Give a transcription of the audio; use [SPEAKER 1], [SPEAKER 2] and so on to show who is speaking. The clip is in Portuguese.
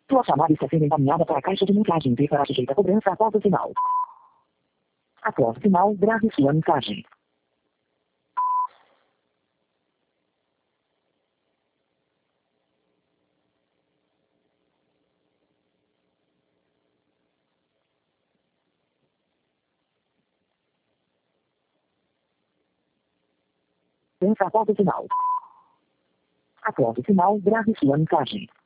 [SPEAKER 1] Sua chamada está sendo encaminhada para a caixa de mensagem e será sujeita a cobrança após o sinal. Após o sinal, grave sua mensagem. Pensa após o sinal. Após o sinal, grave sua mensagem.